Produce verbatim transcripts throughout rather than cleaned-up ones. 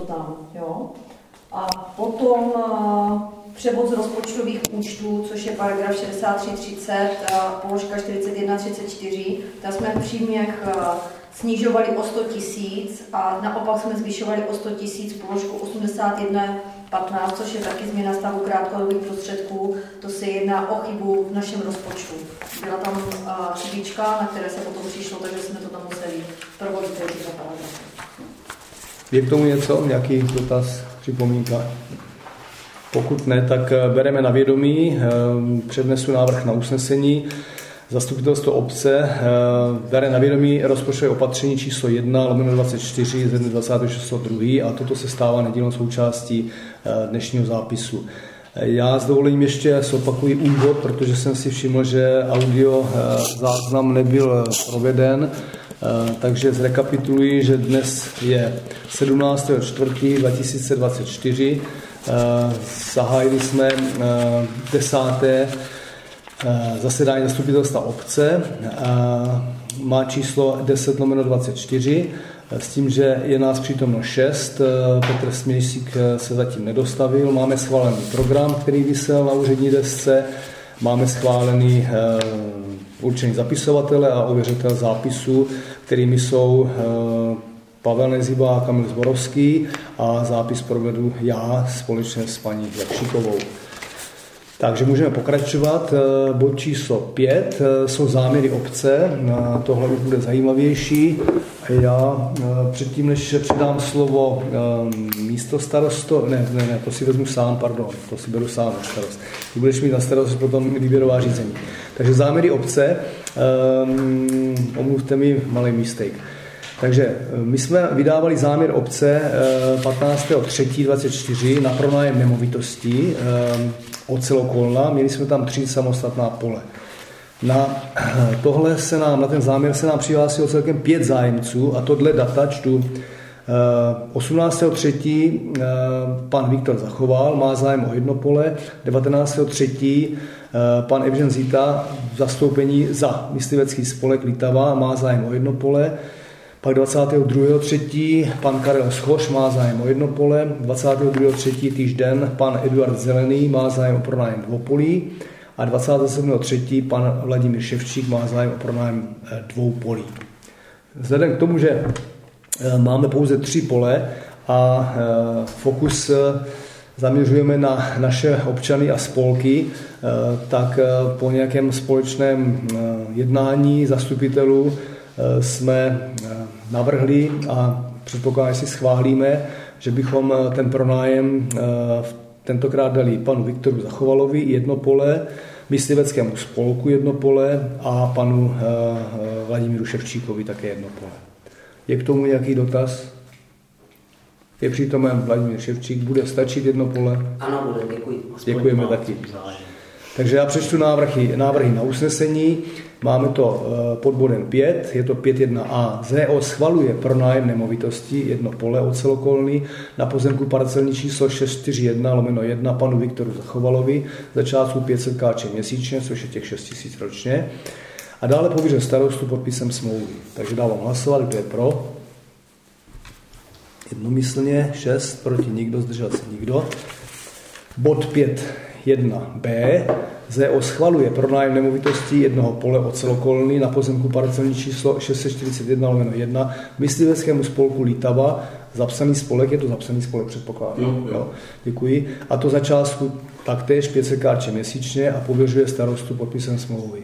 tam, jo. A potom uh, převod z rozpočtových účtů, což je paragraf šedesát tři třicet, uh, položka čtyřicet jedna třicet čtyři, tam jsme v příjmech uh, snižovali o sto tisíc a naopak jsme zvyšovali o sto tisíc položku osmdesát jedna patnáct, což je taky změna stavu krátkodobých prostředků. To se jedná o chybu v našem rozpočtu. Byla tam uh, chybička, na které se potom přišlo, takže jsme to tam museli provodit tyto paragrafy. Je k tomu něco? Nějaký dotaz, připomínka? Pokud ne, tak bereme na vědomí. Přednesu návrh na usnesení. Zastupitelstvo obce bere na vědomí rozpočtové opatření číslo jedna lomeno dvacet čtyři ze dne dvacátého šestého druhého a toto se stává nedílnou součástí dnešního zápisu. Já s dovolením ještě zopakuji úvod, protože jsem si všiml, že audio záznam nebyl proveden. Takže zrekapituluji, že dnes je sedmnáctého čtvrtého dva tisíce dvacet čtyři. Zahájili jsme desáté zasedání zastupitelstva obce. Má číslo deset lomeno dvacet čtyři s tím, že je nás přítomno šest. Petr Smějsík se zatím nedostavil. Máme schválený program, který visel na úřední desce. Máme schválený určený zapisovatele a ověřitel zápisu, kterými jsou Pavel Neziba a Kamil Zborovský a zápis provedu já společně s paní Jakšikovou. Takže můžeme pokračovat. Bod číslo pět jsou záměry obce. Tohle už bude zajímavější. Já předtím, než předám slovo místostarosto, ne, ne, ne, to si vezmu sám, pardon, to si beru sám na starost. Ty budeš mít na starost potom výběrová řízení. Takže záměry obce, um, omluvte mi malý mistake. Takže my jsme vydávali záměr obce patnáctého třetího dvacet čtyři na pronájem nemovitostí Ocelokolna. Měli jsme tam tři samostatná pole. Na tohle se nám, na ten záměr se nám přihlásilo celkem pět zájemců a to dle data čtu osmnáctého třetího pan Viktor Zachoval, má zájem o jedno pole, devatenáctého třetího pan Evžen Zita v zastoupení za myslivecký spolek Litava má zájem o jedno pole, pak dvacátého druhého třetího pan Karel Schoř má zájem o jedno pole, dvacátého druhého třetího týžden pan Eduard Zelený má zájem o pronájem dvou polí a dvacátého sedmého třetího pan Vladimír Ševčík má zájem o pronájem dvou polí. Vzhledem k tomu, že máme pouze tři pole a fokus zaměřujeme na naše občany a spolky, tak po nějakém společném jednání zastupitelů jsme navrhli a předpokládám, že si schválíme, že bychom ten pronájem tentokrát dali panu Viktoru Zachovalovi jedno pole, mysliveckému spolku jedno pole a panu Vladimíru Ševčíkovi také jedno pole. Je k tomu nějaký dotaz? Je přítomen Vladimír Ševčík. Bude stačit jedno pole? Ano, bude, děkuji. Děkujeme taky. Takže já přečtu návrhy, návrhy na usnesení. Máme to pod bodem pět, je to pět jedna a. Z O schvaluje pronájem nemovitosti jedno pole Ocelokolny na pozemku parcelní číslo šest set čtyřicet jedna lomeno jedna panu Viktoru Zachovalovi za částku pět set korun měsíčně, což je těch šest tisíc ročně. A dále pověřil starostu podpisem smlouvy. Takže dávám hlasovat, kdo je pro. Jednomyslně, šest, proti nikdo, zdržel se nikdo. Bod pět jedna b. Z O schvaluje pronájem nemovitostí jednoho pole Ocelokolny na pozemku parcelní číslo šest set čtyřicet jedna lomeno jedna mysliveckému spolku Litava. Zapsaný spolek, je to zapsaný spolek, předpokládám. Jo, jo. Jo, děkuji. A to za částku taktéž pět set korun měsíčně a pověřuje starostu podpisem smlouvy.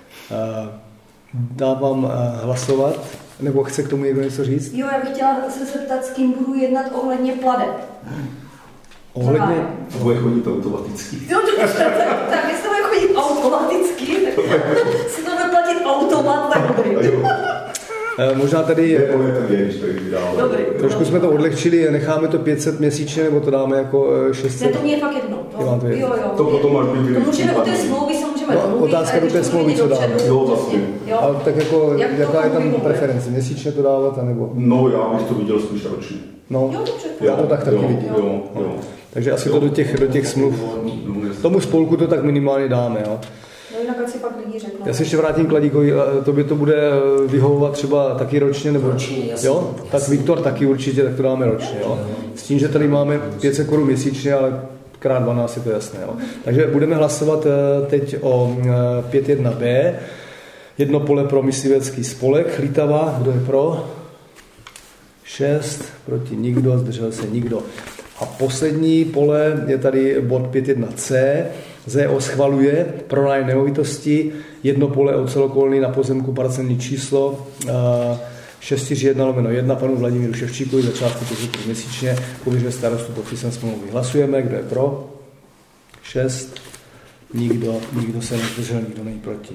Dávám hlasovat, nebo chce k tomu někdo něco říct? Jo, já bych chtěla se zeptat, s kým budu jednat ohledně plateb. Ohledně... To bude chodit automaticky. Jo, tak, tak jestli to bude chodit automaticky, tak si to bude platit automat, tak dobrý. Možná tady... Dobrý. Trošku jsme to odlehčili, necháme to pět set měsíčně, nebo to dáme jako šest set? Ne, to mě je fakt jedno. To, to, jo, jo. To potom máš být. To můžeme o té smlouvy samozřejmě no, mluvit. Otázka do té smlouvy, co dáme. Jo, vlastně. Ale tak jako, Jak jaká je tam mluvíme? preference? Měsíčně to dávat, anebo? No, já bych to viděl spíš ročně. No, Jo, dobře. já to tak taky jo, vidím. Jo, jo. Takže asi jo. to do těch, do těch smluv. Tomu spolku to tak minimálně dáme. Jo. No jinak si pak lidi řeknou. Já se ještě vrátím k Ladíkovi, to by to bude vyhovovat třeba taky ročně, nebo ročně, jasný, jo? jasný. Tak Viktor taky určitě, tak to dáme ročně, jo? S tím, že tady máme pět set korun měsíčně, ale krát dvanáct je to jasné, jo? Takže budeme hlasovat teď o pět jedna bé, jedno pole pro myslivecký spolek Lítava, kdo je pro? šest, proti nikdo, zdržel se nikdo. A poslední pole je tady bod pět jedna cé. zet ó schvaluje pronájem nemovitosti, jedno pole ocelokolny na pozemku parcelní číslo šest čtyři jedna lomeno jedna panu Vladimíru Ševčíkovi za částku pět set měsíčně, pověřuje starostu podpisem smlouvy. Hlasujeme, kdo je pro? šest, nikdo, nikdo se nezdržel, nikdo není proti.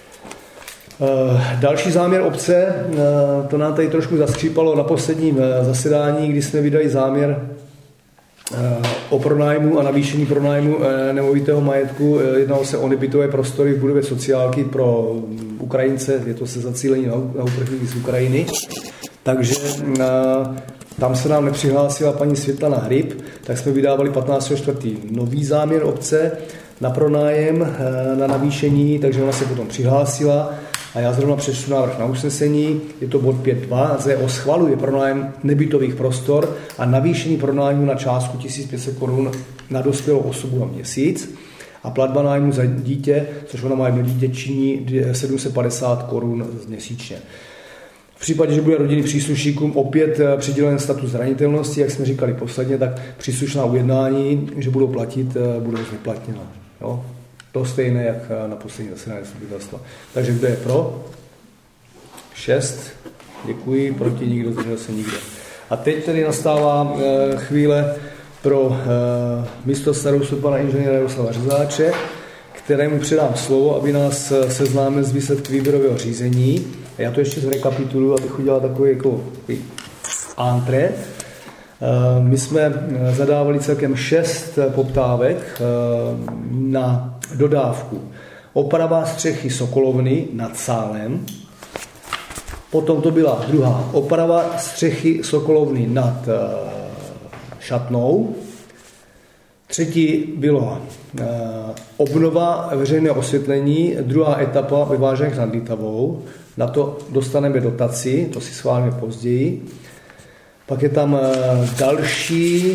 Další záměr obce, to nám tady trošku zaskřípalo na posledním zasedání, kdy jsme vydali záměr o pronájmu a navýšení pronájmu nemovitého majetku. Jednalo se o nebytové prostory v budově sociálky pro Ukrajince, je to se zacílení na uprchlíky z Ukrajiny. Takže tam se nám nepřihlásila paní Světlana Hryb, tak jsme vydávali patnáctého čtvrtého nový záměr obce na pronájem, na navýšení, takže ona se potom přihlásila. A já zrovna přečtu návrh na usnesení, je to bod pět dva, zet ó schvaluje pronájem nebytových prostor a navýšení pronájmu na částku tisíc pět set korun na dospělou osobu na měsíc a platba nájmu za dítě, což ona má jedno dítě, činí sedm set padesát korun měsíčně. V případě, že bude rodinný příslušníkům opět přidělen status zranitelnosti, jak jsme říkali posledně, tak příslušná ujednání, že budou platit, budou vyplatněna. Jo? To stejné, jak na poslední zasedání zastupitelstva. Takže kdo je pro? šest. Děkuji. Proti nikdo, zdržel se nikdo. A teď tedy nastává chvíle pro místo starostu pana inženýra Jaroslava Řezáče, kterému předám slovo, aby nás seznámil s výsledky výběrového řízení. A já to ještě zrekapituluji, abych udělal takový jako entré. My jsme zadávali celkem šest poptávek na dodávku oprava střechy Sokolovny nad Sálem, potom to byla druhá oprava střechy Sokolovny nad Šatnou, třetí bylo obnova veřejného osvětlení, druhá etapa ve Vážech nad Litavou, na to dostaneme dotaci, to si schválíme později. Pak je tam další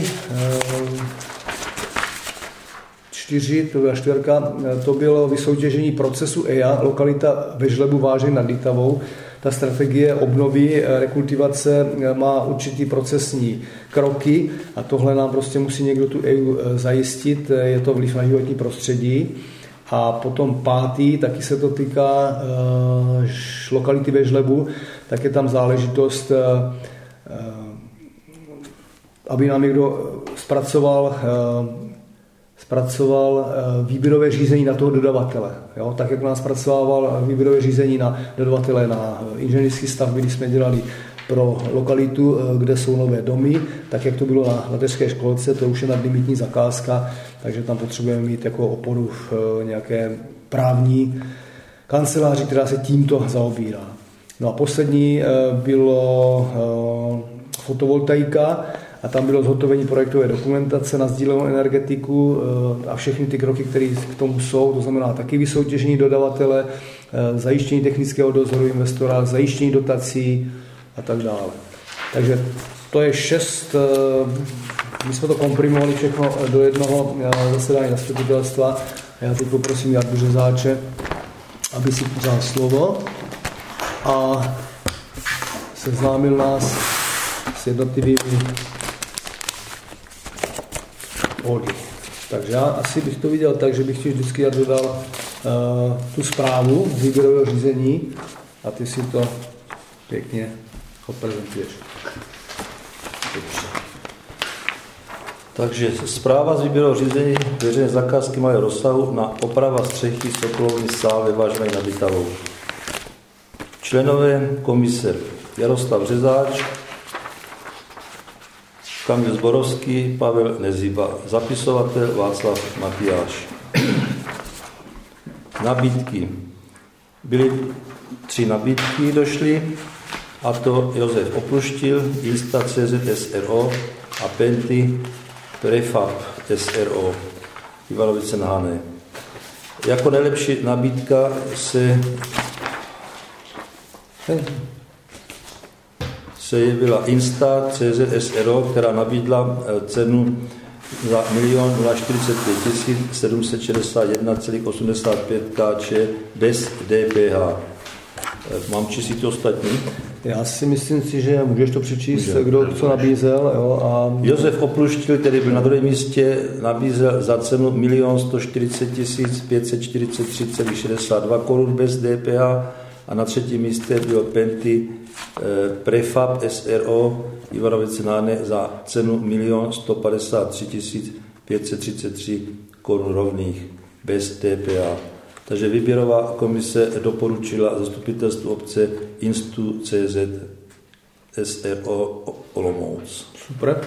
čtyři, to byla čtvrka, to bylo vysoutěžení procesu E I A, lokalita ve Žlebu Vážeň nad Litavou. Ta strategie obnovy, rekultivace má určitý procesní kroky a tohle nám prostě musí někdo tu E I A zajistit, je to vliv na životní prostředí. A potom pátý, taky se to týká uh, lokality ve Žlebu, tak je tam záležitost, uh, aby nám někdo zpracoval, uh, zpracoval uh, výběrové řízení na toho dodavatele. Jo? Tak, jak nás zpracovával výběrové řízení na dodavatele na inženýrské stavby, kdy jsme dělali pro lokalitu, uh, kde jsou nové domy, tak jak to bylo na mateřské školce, to už je nadlimitní zakázka, takže tam potřebujeme mít jako oporu v uh, nějaké právní kanceláři, která se tímto zaobírá. No a poslední uh, bylo uh, fotovoltaika a tam bylo zhotovení projektové dokumentace na sdílenou energetiku uh, a všechny ty kroky, které k tomu jsou, to znamená taky vysoutěžení dodavatele, uh, zajištění technického dozoru investora, zajištění dotací a tak dále. Takže to je šest, uh, my jsme to komprimovali všechno do jednoho uh, zasedání zastupitelstva a já teď poprosím Jardu Řezáče, aby si vzal slovo a seznámil nás s jednotlivými body. Takže já asi bych to viděl tak, že bych ti vždycky já dodal uh, tu zprávu z výběrového řízení a ty si to pěkně odprezentuješ. Takže zpráva z výběrového řízení veřejné zakázky mají rozsahu na oprava střechy Sokolovny sál ve Vážnej nad Litavou. Členové komise Jaroslav Řezáč, Kamil Zborovský, Pavel Neziba, zapisovatel Václav Matyáš. Nabídky. Byly tři nabídky došly, a to Josef Opluštil, Jista C Z S R O a Penty Prefab S R O, Ivanovice na Hané. Jako nejlepší nabídka se, se jevila Insta C Z S R O, která nabídla cenu za milion čtyřicet pět tisíc sedm set šedesát jedna celá osmdesát pět Kč bez D P H. Mám číst to ostatní? Já si myslím si, že můžeš to přečíst, Může. kdo co nabízel. Jo, a... Josef Opluštil, který byl na druhém místě, nabízel za cenu milion sto čtyřicet tisíc pět set čtyřicet tři celá šedesát dva korun bez D P H a na třetím místě byl Penty eh, Prefab S R O Ivanovice Náne za cenu milion sto padesát tři tisíc pět set třicet tři korun rovných bez D P H. Takže výběrová komise doporučila zastupitelstvu obce Instu C Z S R O Olomouc. Super.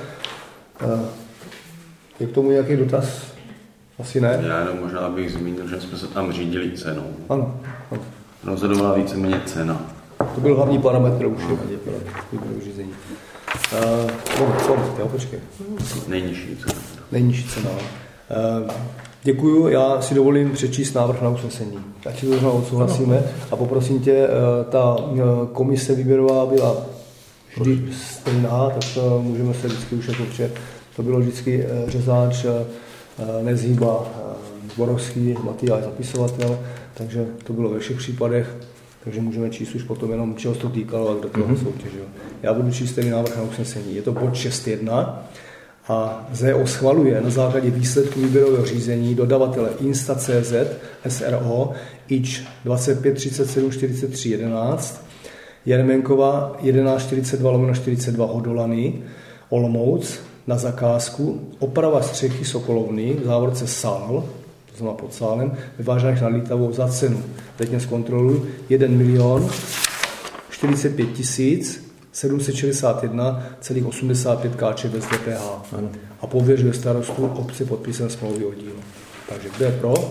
Je k tomu nějaký dotaz? Asi ne? Já jenom možná bych zmínil, že jsme se tam řídili cenou. Ano. ano. Rozhodovala víceméně cena. To byl hlavní parametr už no. Výběrového řízení. Uh, co? Jo, počkej. Nejnižší cena. Nejnižší cena. Uh, Děkuju, já si dovolím přečíst návrh na usnesení. Ať si to znovu odsouhlasíme a poprosím tě, ta komise výběrová byla vždy stejná, tak můžeme se vždycky už jako před. To bylo vždycky Řezáč, Nezhýba, Zborovský, Matyáš, zapisovatel, takže to bylo ve všech případech, takže můžeme číst už potom jenom, čeho se to týkalo a kdo to mm-hmm. soutěžil. Já budu číst stejný návrh na usnesení. Je to bod šest jedna. A Z O schvaluje na základě výsledku výběrového řízení dodavatele Insta C Z S R O I Č dvacet pět třicet sedm čtyřicet tři jedenáct, Jermenkova jedenáct čtyřicet dva lomeno čtyřicet dva Hodolany, Olomouc na zakázku oprava střechy Sokolovny v závorce sál, to znamená pod sálem, ve Vážnách nad Lítavou za cenu. Teď mě zkontroluji, jeden milion čtyřicet pět tisíc sedm set šedesát jedna celá osmdesát pět Kč bez D P H. Ano. A pověřuje starostu obce podpisem smlouvy o dílo. Takže kdo je pro?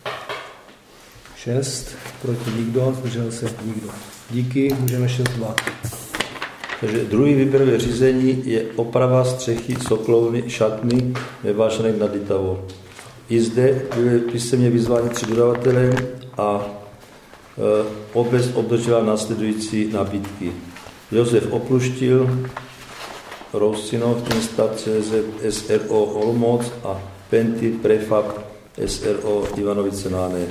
šest, proti nikdo, zdržel se nikdo. Díky, můžeme šest dva. Takže druhý výběrové řízení je oprava střechy Sokolovny šatny ve Vážnách nad Lítavou. I zde byly písemně vyzváni tři dodavatelé a e, obec obdržela následující nabídky. Josef Opluštil, Rousinov, Insta C Z S R O Olomouc a Penty Prefab S R O Ivanovice Náne.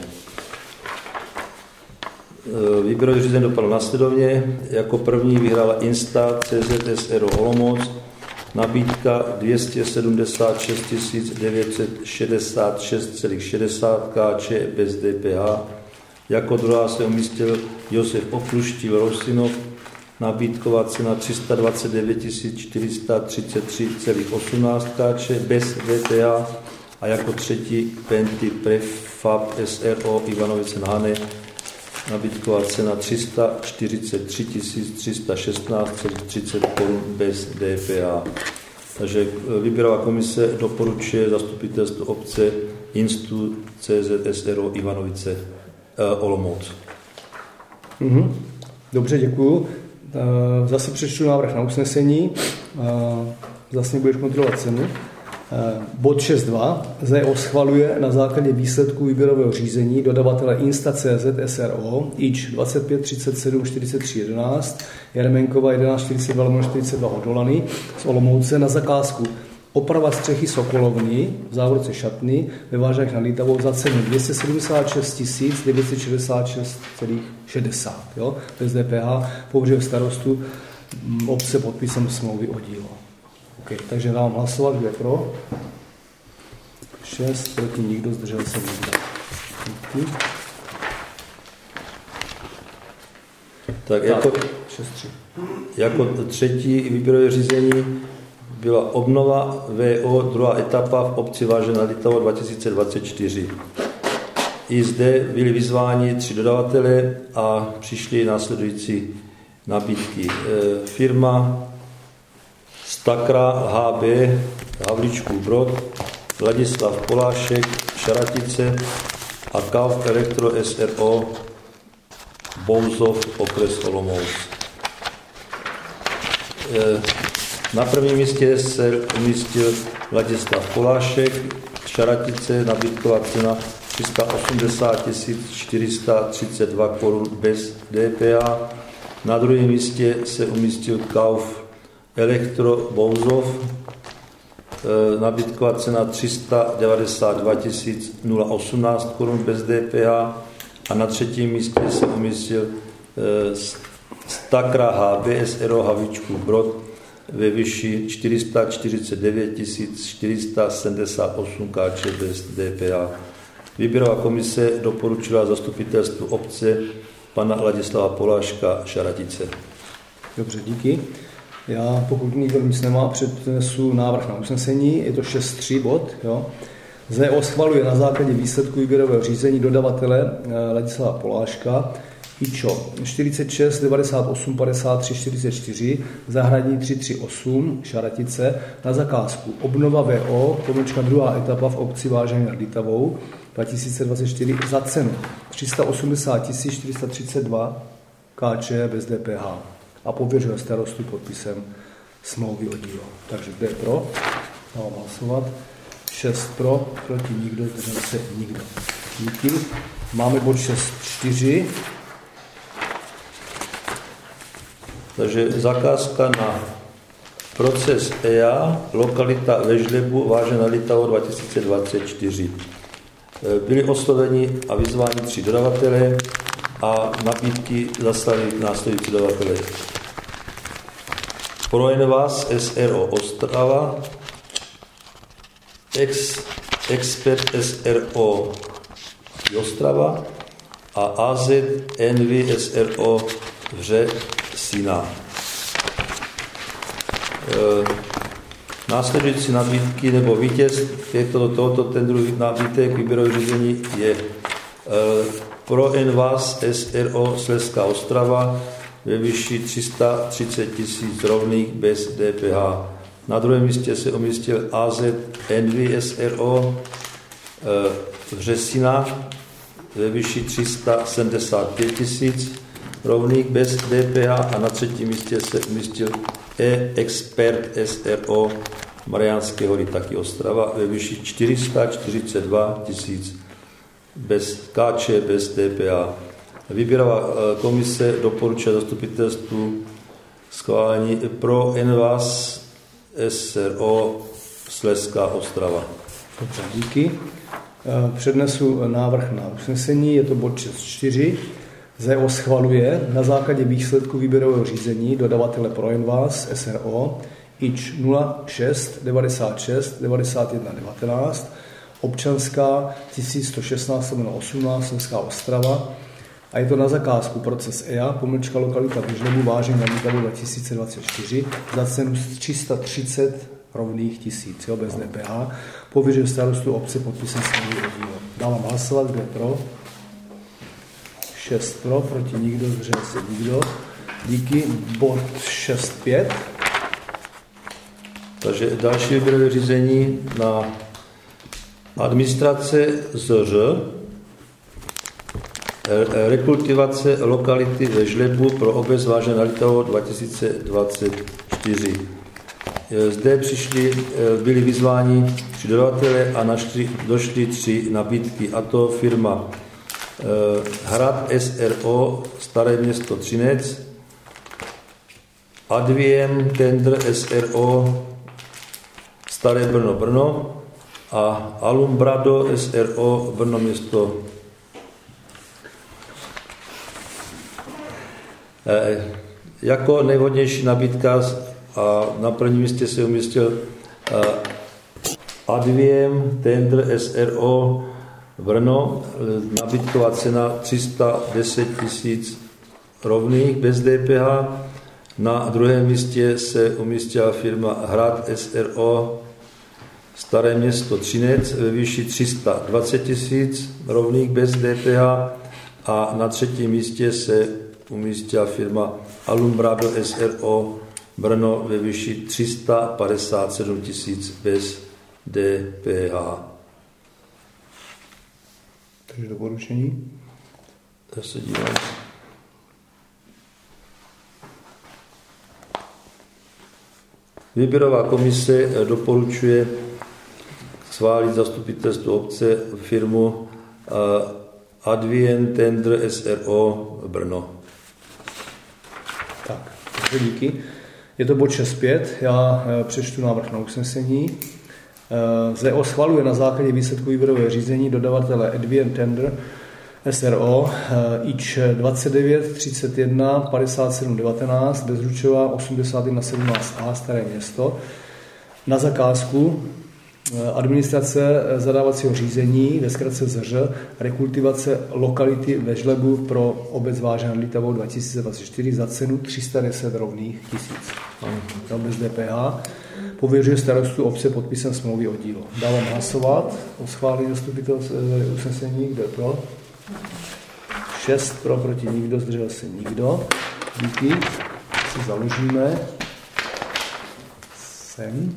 Výběrový řízení dopadl následovně. Jako první vyhrála Insta C Z S R O Olomouc, nabídka dvě stě sedmdesát šest tisíc devět set šedesát šest celá šedesát Kč bez D P H. Jako druhá se umístil Josef Opluštil, Rousinov, nabídková cena tři sta dvacet devět tisíc čtyři sta třicet tři celá osmnáct Kč bez D P H a jako třetí Penty Prefab S R O Ivanovice Náne, nabídková cena tři sta čtyřicet tři tisíc tři sta šestnáct celá třicet korun bez D P H. Takže výběrová komise doporučuje zastupitelstvu obce Instu C Z S R O Ivanovice eh, Olomouc. Mm-hmm. Dobře, děkuju. Zase přečtu návrh na usnesení. Zase budeš kontrolovat cenu. Bod šest dva. Z O schvaluje na základě výsledku výběrového řízení dodavatele Insta C Z S R O I Č dvacet pět třicet sedm čtyřicet tři jedenáct, Jermenkova jedenáct čtyřicet dva lomeno čtyřicet dva Hodolany z Olomouce na zakázku oprava střechy Sokolovny v závorce šatny ve Vážnách nad Lítavou za cenu dvě stě sedmdesát šest tisíc devět set šedesát šest celá šedesát, jo, bez D P H, pověřuje starostu obce podpisem smlouvy o dílo. Okay, takže dám hlasovat, kdo je pro. šest, proti nikdo, zdržel se nikdo. Díky. Tak jako, jako třetí výběrové řízení byla obnova V O druhá etapa v obci Vážné nad Lítavou dva tisíce dvacet čtyři. I zde byli vyzváni tři dodavatelé a přišly následující nabídky. E, firma Stakra H B Havlíčkův Brod, Ladislav Polášek, Šaratice a Kauf Elektro S R O Bouzov, okres Olomouc. E, Na prvním místě se umístil Ladislav Polášek, Šaratice, nabídková cena tři sta osmdesát tisíc čtyři sta třicet dva korun bez D P H. Na druhém místě se umístil Kauf Elektro Bouzov, nabídková cena tři sta devadesát dva tisíc osmnáct korun bez D P H a na třetím místě se umístil Stakra H B S R O Havlíčkův Brod ve výši čtyři sta čtyřicet devět tisíc čtyři sta sedmdesát osm K Č bez D P H. Výběrová komise doporučila zastupitelstvu obce pana Ladislava Poláška Šaratice. Dobře, díky. Já, pokud nikdo nic nemá, přednesu návrh na usnesení. Je to šest tři bod. Jo. Z O schvaluje na základě výsledku výběrového řízení dodavatele Ladislava Poláška IČO čtyřicet šest devadesát osm padesát tři čtyřicet čtyři, Zahradní tři tři osm, Šaratice, na zakázku obnova V O, pomlčka druhá etapa v obci Vážení nad Litavou, dva tisíce dvacet čtyři za cenu tři sta osmdesát tisíc čtyři sta třicet dva K Č bez D P H a pověřuje starostu podpisem smlouvy o dílo. Takže kdo je pro? Dávám hlasovat. šest pro, proti nikdo, zdržel se nikdo. Díky. Máme bod šest čtyři. Takže zakázka na proces E A A, lokalita ve Žlebu, Vážená Litava dva tisíce dvacet čtyři. Byli osloveni a vyzváni tři dodavatelé a nabídky zaslali následující dodavatelé. Proenvas S R O Ostrava, Ex, Expert S R O Ostrava a A Z N V S R O Vřesina. E, následující nabídky nebo vítěz těchto, tohoto tendru nabídek výběrového řízení je e, Proenvas S R O Slezská Ostrava ve výši tři sta třicet tisíc rovných bez D P H. Na druhém místě se umístil A Z N V S R O e, Vřesina ve výši tři sta sedmdesát pět tisíc rovných bez D P H a na třetím místě se umístil E-Expert S R O Mariánské Hory, taky Ostrava, ve výši čtyři sta čtyřicet dva tisíc bez K Č bez D P H. Výběrová komise doporučuje zastupitelstvu schválení pro Envas S R O Slezská Ostrava. Dobře, díky. Přednesu návrh na usnesení, je to bod šest čtyři. Z O schvaluje na základě výsledku výběrového řízení dodavatele Proenvas S R O I Č nula šest devadesát šest devadesát jedna devatenáct, občanská tisíc sto šestnáct osmnáct Slezská Ostrava a je to na zakázku proces E A A, pomlčka lokalita v Žlebu, Vážení nad Litavou dva tisíce dvacet čtyři za cenu tři sta třicet rovných tisíc, jo, bez D P H. Pověřuje starostu obce podpisem smlouvy o dílo. Dávám hlasovat, kdo je pro. šest pro, proti nikdo, zdržel se nikdo. Díky. Bod šest pět. Takže další výběrové řízení na administrace Z R, rekultivace lokality ve Žlebu pro obec Vážená nad Litavou dva tisíce dvacet čtyři. Zde přišli, byli vyzváni tři dodavatelé a našli, došly tři nabídky, a to firma Hrad S R O Staré Město Třinec, Adviem Tender S R O Staré Brno Brno a Alumbrado S R O Brno Město. E, jako nejvhodnější nabídka a na prvním místě se umístil e, Adviem Tender S R O Brno, nabídková cena tři sta deset tisíc rovných bez D P H. Na druhém místě se umístila firma Hrad S R O Staré Město Třinec ve výši tři sta dvacet tisíc rovných bez D P H a na třetím místě se umístila firma Alumbrado S R O Brno ve výši tři sta padesát sedm tisíc bez D P H. Takže doporučení. Já se dívám. Výběrová komise doporučuje schválit zastupitelstvu obce firmu Advient Tender S R O Brno. Tak, takže díky. Je to bod šest pět, já přečtu návrh na usnesení. Z E O schvaluje na základě výsledku výběrového řízení dodavatele Advient Tender S R O I Č dvacet devět třicet jedna padesát sedm devatenáct Bezručová osmdesát jedna sedmnáct A Staré Město na zakázku administrace zadávacího řízení, ve zkratce Z Ř, rekultivace lokality ve Žlebu pro obec Váže nad Litavou dva tisíce dvacet čtyři za cenu tři sta deset rovných tisíc. To bez D P H. Pověřuje starostu obce podpisem smlouvy o dílo. Dávám hlasovat o schválení zastupitelstv usnesení. Kdo je pro? šest pro, proti nikdo, zdržel se nikdo. Díky. Si založíme. Sem.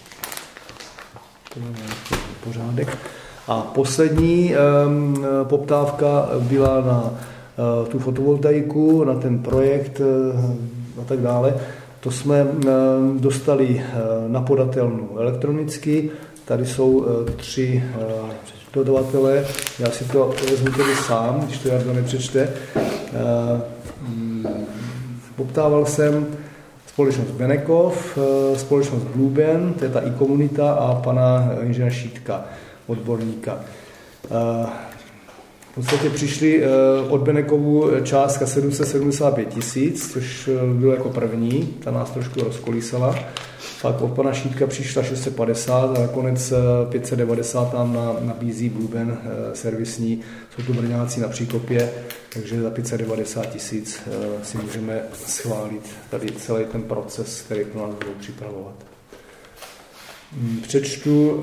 Pořádek. A poslední um, poptávka byla na uh, tu fotovoltaiku, na ten projekt uh, a tak dále. To jsme uh, dostali uh, na podatelnu elektronicky. Tady jsou uh, tři uh, dodavatele. Já si to vezmu tedy sám, když to Jarda nepřečte. Uh, um, poptával jsem společnost Benekov, společnost Blueben, to je ta i-komunita a pana inženýra Šítka, odborníka. V podstatě přišli od Benekovu částka sedm set sedmdesát pět tisíc, což bylo jako první, ta nás trošku rozkolísala. Pak od pana Šítka přišla šest set padesát a nakonec pět set devadesát nám nabízí Blueben servisní, jsou tu brňáci na Příkopě, takže za pět set devadesát tisíc si můžeme schválit tady celý ten proces, který pro nás budou připravovat. Přečtu,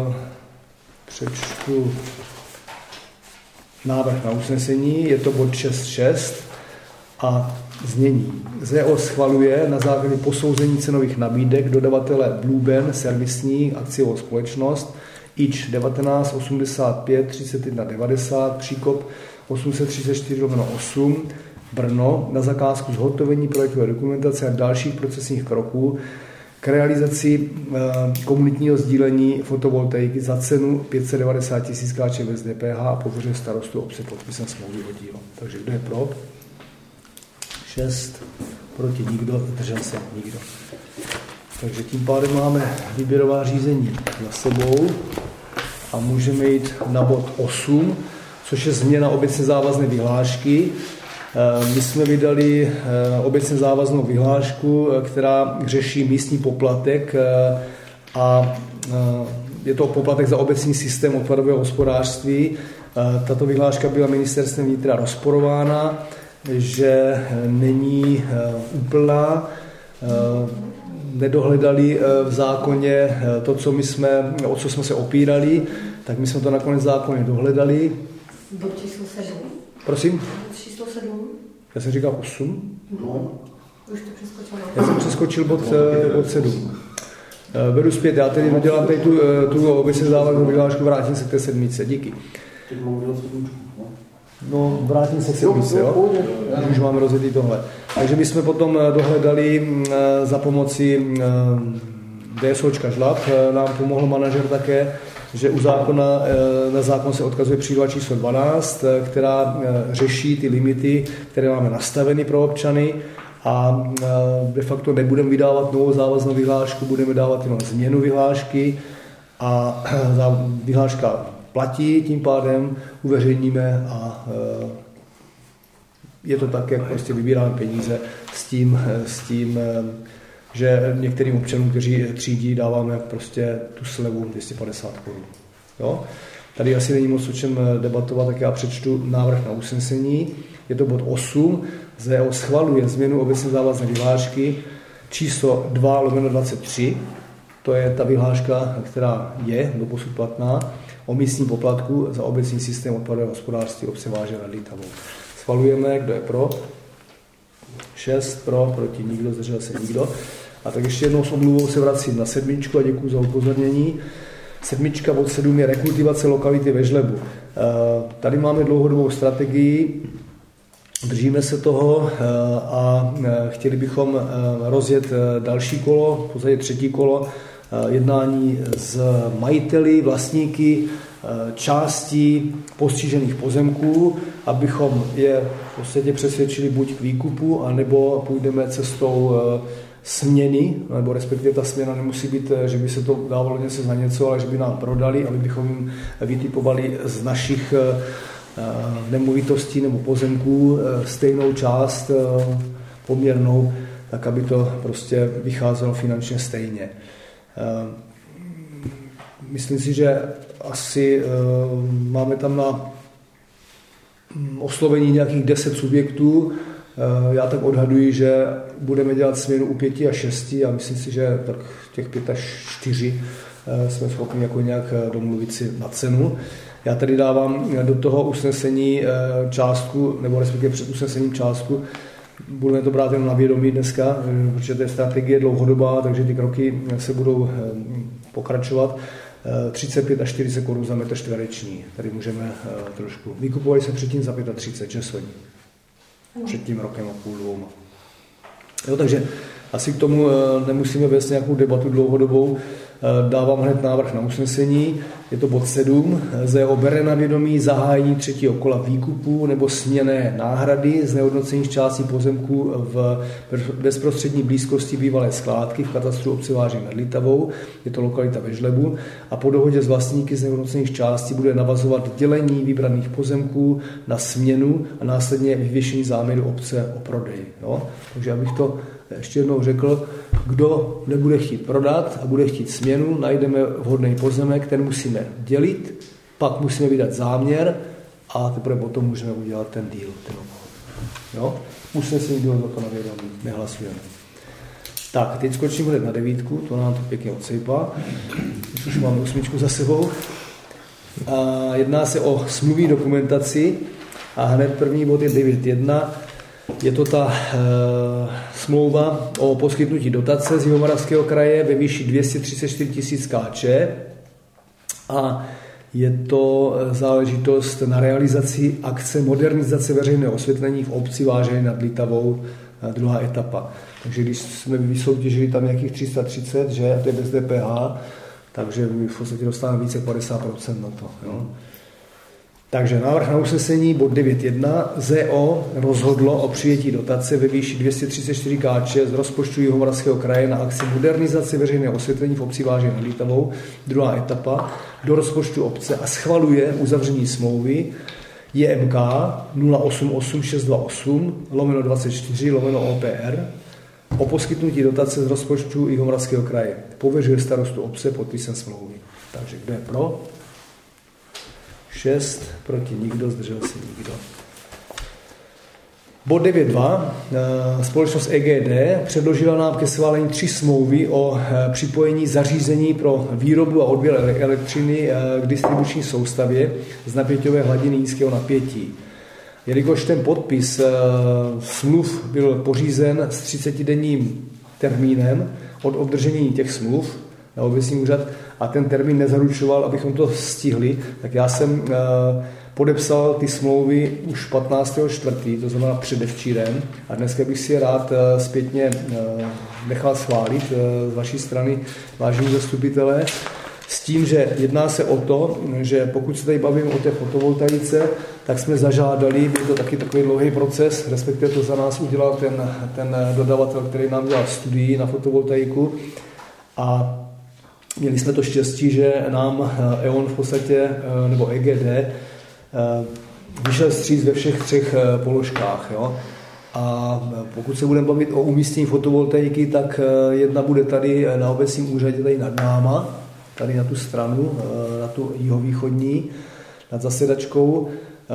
přečtu návrh na usnesení, je to bod šest šest a znění. Z E O schvaluje na základě posouzení cenových nabídek dodavatele Blueben servisní akciovou společnost I Č devatenáct osmdesát pět třicet jedna devadesát Příkop osm set třicet čtyři osm Brno na zakázku zhotovení projektové dokumentace a dalších procesních kroků k realizaci komunitního sdílení fotovoltaiky za cenu pět set devadesát tisíc Kč bez D P H a pověřuje starostu obce podpisem smlouvy o dílo. Takže kdo je pro? šest, proti nikdo, zdržel se nikdo. Takže tím pádem máme výběrová řízení za sebou a můžeme jít na bod osm, což je změna obecně závazné vyhlášky. My jsme vydali obecně závaznou vyhlášku, která řeší místní poplatek a je to poplatek za obecní systém odpadového hospodářství. Tato vyhláška byla ministerstvem vnitra rozporována, že není úplná, nedohledali v zákoně to, co my jsme, o co jsme se opírali, tak my jsme to nakonec v zákoně dohledali. Bod číslo sedm. Prosím? Bod číslo sedm. Já jsem říkal osm. No. Už to přeskočil. Já jsem přeskočil bod, bod sedm. Beru zpět, já tedy dodělám tady tu, tu obecně závaznou vyhlášku, vrátím se k té sedmice. Díky. No, vrátím se k sedmice, jo? Už máme rozjetý tohle. Takže my jsme potom dohledali za pomoci DSOčka Žlab, nám pomohl manažer také, že u zákona, na zákon se odkazuje příloha číslo dvanáct, která řeší ty limity, které máme nastaveny pro občany a de facto nebudeme vydávat novou závaznou vyhlášku, budeme dávat jenom změnu vyhlášky a vyhláška platí, tím pádem uveřejníme a je to tak, jak prostě vybíráme peníze s tím, s tím že některým občanům, kteří třídí, dáváme prostě tu slevu dvě stě padesát korun. Jo? Tady asi není moc o čem debatovat, tak já přečtu návrh na usnesení. Je to bod osm. Z E O schvaluje změnu obecně závazné vyhlášky číslo dva lomeno dvacet tři. To je ta vyhláška, která je doposud platná, o místním poplatku za obecní systém odpadového hospodářství obce Váže nad Litavou. Schvalujeme, kdo je pro. šest pro, proti nikdo, zdržel se nikdo. A tak ještě jednou s omluvou se vracím na sedmičku a děkuji za upozornění. Sedmička bod sedm je rekultivace lokality ve Žlebu. Tady máme dlouhodobou strategii, držíme se toho a chtěli bychom rozjet další kolo, v podstatě třetí kolo jednání s majiteli, vlastníky částí postižených pozemků, abychom je v podstatě přesvědčili buď k výkupu, anebo půjdeme cestou směny, nebo respektive ta směna nemusí být, že by se to dávalo něco za něco, ale že by nám prodali, aby bychom jim vytipovali z našich nemovitostí nebo pozemků stejnou část poměrnou, tak aby to prostě vycházelo finančně stejně. Myslím si, že asi máme tam na oslovení nějakých deset subjektů. Já tak odhaduji, že budeme dělat směnu u pěti a šesti a myslím si, že tak těch pět až čtyři jsme schopni jako nějak domluvit si na cenu. Já tady dávám do toho usnesení částku, nebo respektive před usnesením částku, budeme to brát jen na vědomí dneska, protože to je strategie dlouhodobá, takže ty kroky se budou pokračovat. třicet pět až čtyřicet korun za metr čtvereční. Tady můžeme trošku. Vykupovali se předtím za třicet pět, česodní. Před tím rokem a půl dvouma. Jo, takže asi k tomu nemusíme vést nějakou debatu dlouhodobou. Dávám hned návrh na usnesení. Je to bod sedm. Z O bere na vědomí zahájení třetího kola výkupu nebo směnné náhrady z nehodnocených částí pozemků v bezprostřední blízkosti bývalé skládky v katastru obce Vážeň nad Litavou. Je to lokalita ve Žlebu. A po dohodě s vlastníky z nehodnocených částí bude navazovat dělení vybraných pozemků na směnu a následně vyvěšení záměru obce o prodej. Jo? Takže abych to ještě jednou řekl, kdo nebude chtít prodat a bude chtít směnu, najdeme vhodný pozemek, ten musíme dělit, pak musíme vydat záměr a teprve potom můžeme udělat ten deal. Ten jo? Usnesení bylo za to na vědomí, nehlasujeme. Tak, teď skočím hned na devítku, to nám to pěkně odsejpá, už máme osmičku za sebou. A jedná se o smluvní dokumentaci a hned první bod je devět jedna. Je to ta e, smlouva o poskytnutí dotace z Jihomoravského kraje ve výši dvě stě třicet čtyři tisíc Kč a je to záležitost na realizaci akce modernizace veřejného osvětlení v obci Vážeň nad Litavou, druhá etapa. Takže když jsme vysoutěžili tam nějakých tři sta třicet, že to je bez D P H, takže v podstatě dostáváme více padesát procent na to. Jo. Takže návrh na usnesení bod devět jedna. Z O rozhodlo o přijetí dotace ve výši dvě stě třicet čtyři Kč z rozpočtu Jihomoravského kraje na akci modernizace veřejného osvětlení v obci Vážeň nad Litavou, druhá etapa, do rozpočtu obce a schvaluje uzavření smlouvy J M K nula osm osm šest dva osm lomeno dvacet čtyři lomeno O P R o poskytnutí dotace z rozpočtu Jihomoravského kraje. Pověřuje starostu obce podpisem smlouvy. Takže kdo je pro? šest, proti nikdo, zdržel se nikdo. Bod devět dva. Společnost E G D předložila nám ke schválení tři smlouvy o připojení zařízení pro výrobu a odběr elektřiny k distribuční soustavě z napěťové hladiny nízkého napětí. Jelikož ten podpis smluv byl pořízen s třicetidenním termínem od obdržení těch smluv na obecní úřad a ten termín nezaručoval, abychom to stihli, tak já jsem podepsal ty smlouvy už patnáctého čtvrtého to znamená předevčírem a dneska bych si je rád zpětně nechal schválit z vaší strany, vážení zastupitelé, s tím, že jedná se o to, že pokud se tady bavím o té fotovoltaice, tak jsme zažádali, byl to taky takový dlouhý proces, respektive to za nás udělal ten, ten dodavatel, který nám dělal studii na fotovoltaiku a měli jsme to štěstí, že nám E O N v podstatě, nebo E G D, vyšel vstříc ve všech třech položkách. Jo? A pokud se budeme bavit o umístění fotovoltaiky, tak jedna bude tady na obecním úřadě tady nad náma, tady na tu stranu, na tu jihovýchodní, nad zasedačkou.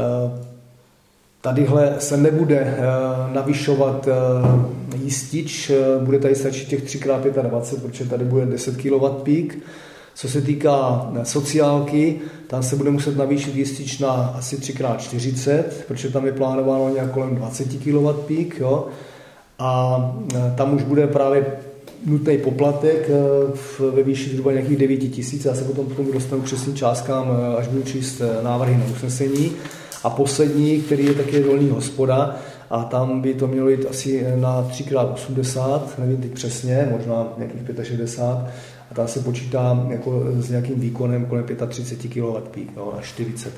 Tadyhle se nebude navyšovat jistič, bude tady stačit těch tři krát dvacet pět, protože tady bude deset kilowattů pík. Co se týká sociálky, tam se bude muset navýšit jistič na asi tři krát čtyřicet, protože tam je plánováno nějak kolem dvacet kilowattů pík. Jo? A tam už bude právě nutný poplatek ve výši zhruba nějakých devět tisíc. Já se potom k tomu dostanu přesným částkám, až budu číst návrhy na usnesení. A poslední, který je taky dolní hospoda, a tam by to mělo jít asi na tři krát osmdesát, nevím teď přesně, možná nějakých šedesát pět, a ta se počítá jako s nějakým výkonem kolem třicet pět kilowattů no, až čtyřicet.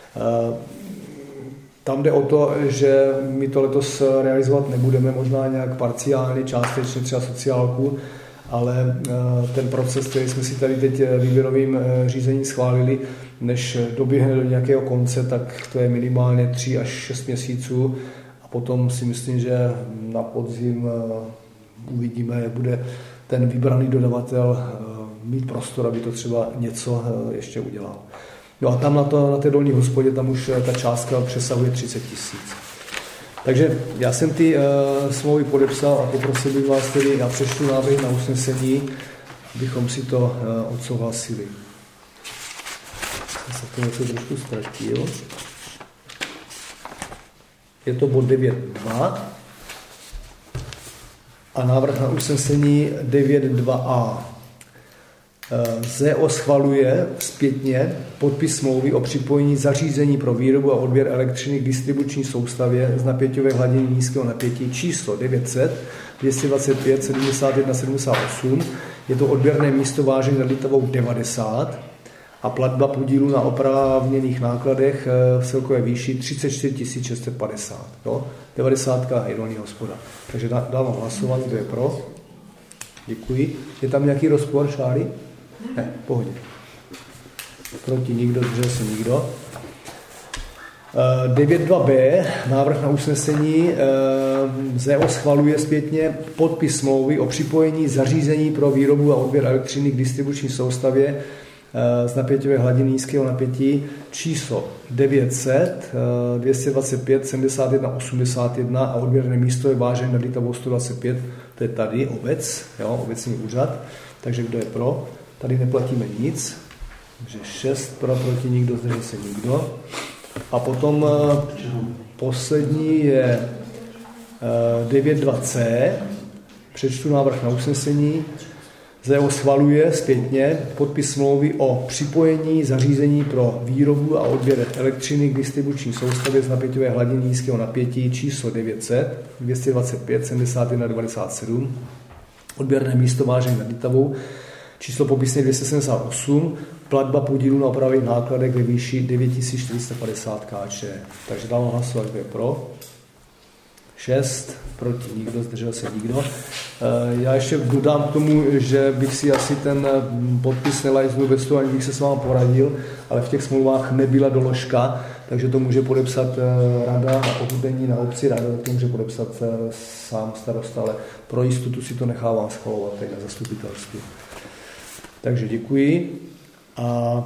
Tam jde o to, že my to letos realizovat nebudeme, možná nějak parciálně, částečně třeba sociálku, ale ten proces, který jsme si tady teď výběrovým řízením schválili, než doběhne do nějakého konce, tak to je minimálně tři až šest měsíců a potom si myslím, že na podzim uvidíme, jak bude ten vybraný dodavatel mít prostor, aby to třeba něco ještě udělal. No a tam na, to, na té dolní hospodě, tam už ta částka přesahuje třicet tisíc. Takže já jsem ty uh, smlouvy podepsal a poprosil bych vás tedy, já přečtu návrh na usnesení, abychom si to uh, odsouhlasili. Já se to něco trošku ztratil. Je to bod devět dva a návrh na usnesení devět dva a. Z E O schvaluje zpětně podpis smlouvy o připojení zařízení pro výrobu a odběr elektřiny k distribuční soustavě z napěťové hladiny nízkého napětí číslo devět set dvě stě dvacet pět sedmdesát jedna sedmdesát osm. Je to odběrné místo vážení nad Litavou devadesát a platba podílu na oprávněných nákladech v celkové výši třicet čtyři tisíc šest set padesát. Jo? devadesát je dolní hospoda. Takže dávám hlasovat, kdo je pro. Děkuji. Je tam nějaký rozpor, Šáry? Ne, pohodě. Proti nikdo, držel se nikdo. devět dva b, návrh na usnesení. Z E O schvaluje zpětně podpis smlouvy o připojení zařízení pro výrobu a odběr elektřiny k distribuční soustavě z napěťové hladiny nízkého napětí číslo devět set dvě stě dvacet pět sedmdesát jedna osmdesát jedna a odběrné místo je vážení nad Litavou sto dvacet pět, to je tady obec, jo, obecní úřad, takže kdo je pro, tady neplatíme nic, takže šest pro, proti nikdo, zdržel se nikdo. A potom poslední je devět dva c, přečtu návrh na usnesení. Z E O schvaluje zpětně podpis smlouvy o připojení zařízení pro výrobu a odběr elektřiny k distribuční soustavě z napěťové hladiny nízkého napětí číslo devět set dvě stě dvacet pět sedmdesát jedna devadesát sedm, odběrné místo vážení nad Litavou, číslo popisné dvě stě sedmdesát osm, platba podílu na opravných nákladech ve výši devět tisíc čtyři sta padesát kč. Takže dávám hlasovat, kdo je pro. šest, proti nikdo, zdržel se nikdo. Já ještě dodám k tomu, že bych si asi ten podpis nelajznul bez toho, ani bych se s vámi poradil, ale v těch smlouvách nebyla doložka, takže to může podepsat rada, a pokud není na obci rada, tak to může podepsat sám starosta, ale pro jistotu si to nechávám schvalovat tady na zastupitelstvu. Takže děkuji. A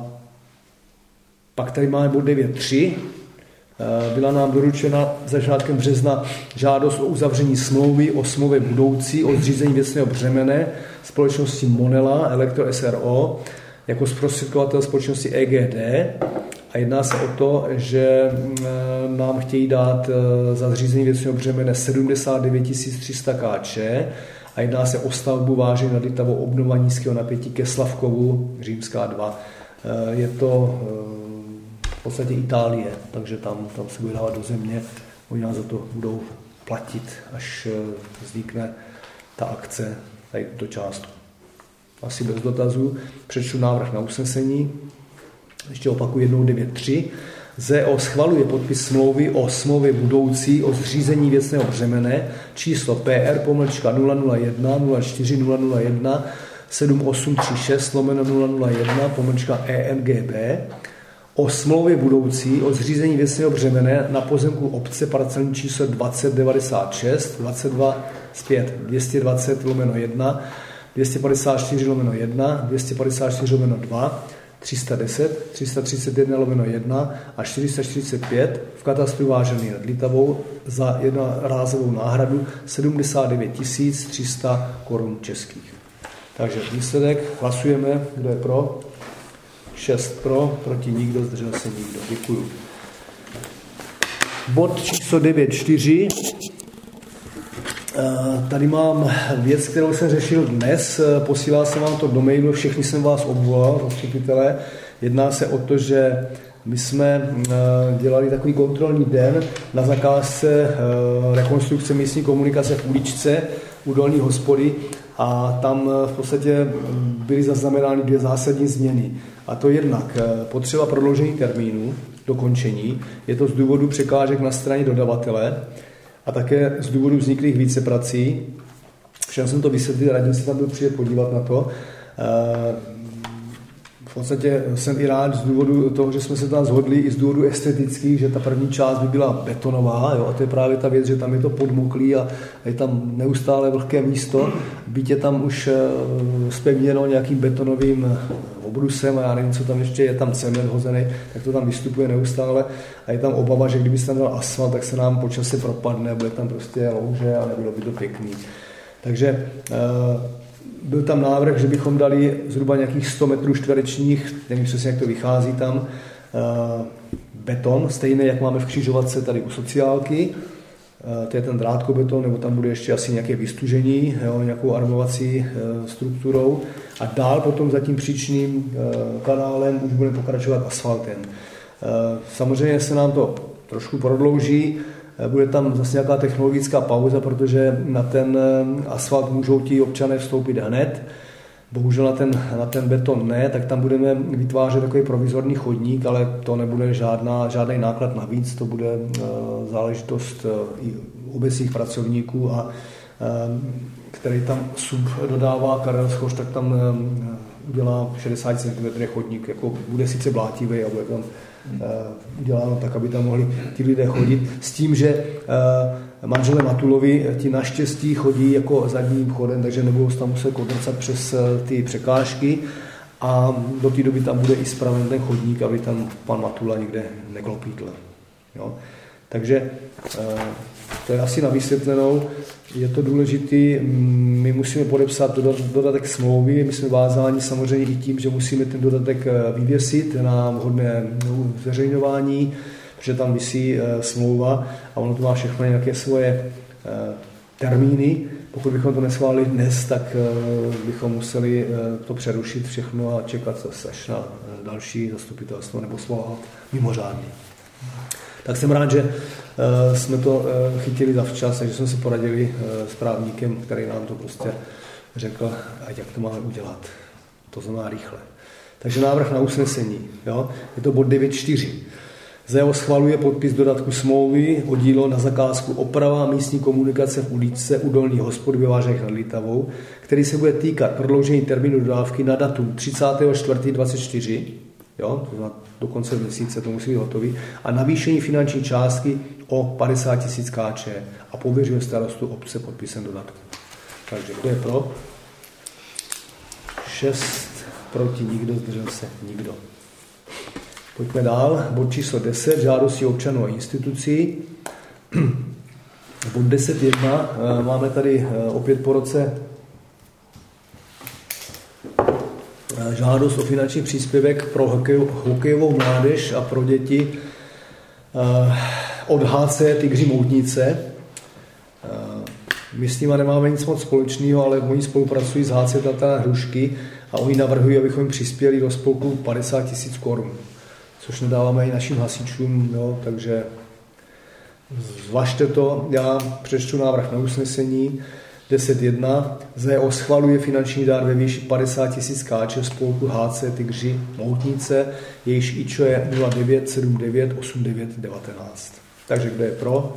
pak tady máme bod devět tři. Byla nám doručena začátkem března žádost o uzavření smlouvy o smlouvě budoucí o zřízení věcného břemene společnosti Monela Elektro S R O jako zprostředkovatel společnosti E G D a jedná se o to, že nám chtějí dát za zřízení věcného břemene sedmdesát devět tisíc tři sta kč a jedná se o stavbu vážení nad Litavou obnova nízkého napětí ke Slavkovu Římská dva. Je to v podstatě Itálie, takže tam, tam se bude dávat do země. Oni nás za to budou platit, až vznikne ta akce, tady tuto částku. Asi bez dotazů. Přečtu návrh na usnesení. Ještě opakuju jednou devět tři. Z E O schvaluje podpis smlouvy o smlouvě budoucí o zřízení věcného břemene číslo P R pomlčka nula nula jedna nula čtyři nula nula jedna sedm osm tři šest lomeno nula nula jedna pomlčka E N G B o smlouvě budoucí o zřízení věcného břemene na pozemku obce parcelní číslo dvacet devadesát šest dvacet dva zpět dvě stě dvacet lomeno jedna dvě stě padesát čtyři lomeno jedna dvě stě padesát čtyři lomeno dva tři sta deset tři sta třicet jedna lomeno jedna a čtyři sta čtyřicet pět v katastru vážený nad Litavou za jednorázovou náhradu sedmdesát devět tisíc tři sta korun českých. Takže výsledek hlasujeme, kdo je pro. šest pro, proti nikdo, zdržel se nikdo. Děkuju. Bod číslo devět čtyři. Tady mám věc, kterou jsem řešil dnes. Posílal jsem vám to do mailu, všechny jsem vás obvolal, zastupitelé. Jedná se o to, že my jsme dělali takový kontrolní den na zakázce rekonstrukce místní komunikace v uličce u dolní hospody a tam v podstatě byly zaznamenány dvě zásadní změny. A to jednak potřeba prodloužení termínu dokončení, je to z důvodu překážek na straně dodavatele a také z důvodu vzniklých víceprací. Všem jsem to vysvětlil, radím se tam byl přijet podívat na to. V podstatě jsem i rád z důvodu toho, že jsme se tam shodli i z důvodu estetických, že ta první část by byla betonová, jo, a to je právě ta věc, že tam je to podmoklý a je tam neustále vlhké místo, byť je tam už zpevněno nějakým betonovým obrusem a já nevím, co tam ještě je, tam cement hozený, tak to tam vystupuje neustále a je tam obava, že kdyby se tam dal asfalt, tak se nám po čase propadne, bude tam prostě louže a nebylo by to pěkný. Takže byl tam návrh, že bychom dali zhruba nějakých sto metrů čtverečních, nevím přesně, jak to vychází tam, beton, stejný, jak máme v křižovatce tady u sociálky. To je ten drátkobeton, nebo tam bude ještě asi nějaké vystužení, jo, nějakou armovací strukturou. A dál potom za tím příčným kanálem už budeme pokračovat asfaltem. Samozřejmě se nám to trošku prodlouží, bude tam zase nějaká technologická pauza, protože na ten asfalt můžou ti občané vstoupit hned. Bohužel na ten, na ten beton ne, tak tam budeme vytvářet takový provizorní chodník, ale to nebude žádná, žádný náklad navíc, to bude záležitost i obecních pracovníků, a který tam sub dodává Karel Schoř, tak tam udělá šedesát centimetrů chodník, jako bude sice blátivý a bude tam uděláno tak, aby tam mohli ti lidé chodit. S tím, že manželé Matulovi ti naštěstí chodí jako zadním chodem, takže nebudou se tam muset kodrcat přes ty překážky a do té doby tam bude i spraven ten chodník, aby tam pan Matula nikde neklopítl. Jo? Takže to je asi na vysvětlenou. Je to důležitý, my musíme podepsat dodatek smlouvy, my jsme vázáni samozřejmě i tím, že musíme ten dodatek vyvěsit na vhodné zveřejňování, protože tam visí smlouva a ono to má všechno nějaké svoje termíny. Pokud bychom to neschválili dnes, tak bychom museli to přerušit všechno a čekat až na další zastupitelstvo nebo svolávat mimořádně. Tak jsem rád, že jsme to chytili zavčas, takže jsme se poradili s právníkem, který nám to prostě řekl, jak to máme udělat. To znamená rychle. Takže návrh na usnesení. Jo? Je to bod devět čtyři. Z E O schvaluje podpis dodatku smlouvy o dílo na zakázku oprava místní komunikace v uličce u Dolních hospod ve Vážech nad Litavou, který se bude týkat prodloužení termínu dodávky na datum třicátého čtvrtého dvacet čtyři. Jo, to znamená, do konce měsíce to musí být hotový, a navýšení finanční částky o padesát tisíc Kč a pověřuje starostu obce podpisem dodatku. Takže kdo je pro? šest proti, nikdo, zdržel se nikdo. Pojďme dál. Bod číslo deset, žádosti občanů a institucí. Bod deset jedna, máme tady opět po roce žádost o finanční příspěvek pro hokej, hokejovou mládež a pro děti od H C Tygři Moutnice. My s nimi nemáme nic moc společného, ale oni spolupracují s H C Tata Hrušky a oni navrhují, abychom jim přispěli do spolku padesát tisíc korun, což nedáváme i našim hasičům, jo, takže zvažte to. Já přečtu návrh na usnesení. deset jedna. Z E O schvaluje finanční dár ve výši padesát tisíc Kč spolku H C Tygři Moutnice, jejíž IČO je nula devět sedm devět osm devět devatenáct. Takže kdo je pro?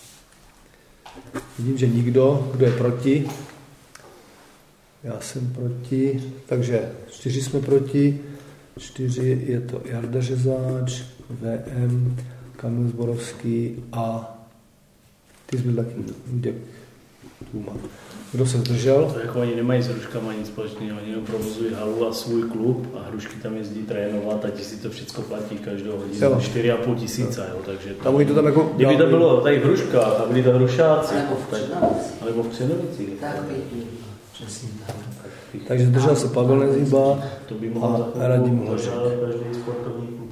Vidím, že nikdo. Kdo je proti? Já jsem proti. Takže čtyři jsme proti. Čtyři je to Jarda Řezáč, V M, Kamil Zborovský a ty jsi byl taky Luděk Tuma. Kdo se zdržel? To jako oni nemají s Hruškama nic společného, oni jenom provozují halu a svůj klub a Hrušky tam jezdí trénovat a ti si to všechno platí každou hodinu, čtyři a půl tisíce, jo, takže to, tam to tam jako kdyby to bylo tady v Hruškách a byli to Hrušáci, Alebo v Křenovicích. Tak přesně. Takže zdržel se Pavel Nezýba to by mohl a Radim Hložek. Každý sportovní klub.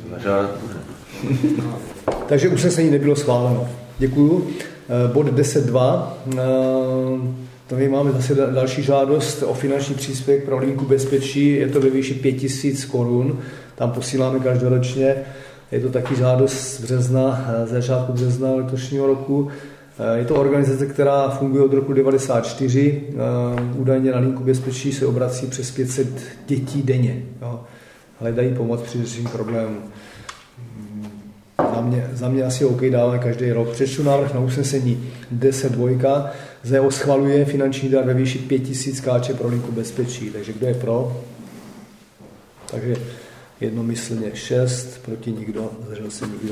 Takže usnesení nebylo schváleno. Děkuju. Bod deset dva. Tady máme zase další žádost o finanční příspěvek pro linku bezpečí. Je to ve výši pět tisíc korun. Tam posíláme každoročně. Je to taky žádost z března, z začátku března letošního roku. Je to organizace, která funguje od roku devadesát čtyři. Údajně na linku bezpečí se obrací přes pět set dětí denně. Hledají pomoc při řešení problémů. Za mě, za mě asi OK, dáváme každý rok. Přečtu návrh na usnesení deset dva. Z E O schvaluje finanční dar ve výši pět tisíc Kč pro linku bezpečí. Takže kdo je pro? Takže jednomyslně šest, proti nikdo, zdržel se nikdo.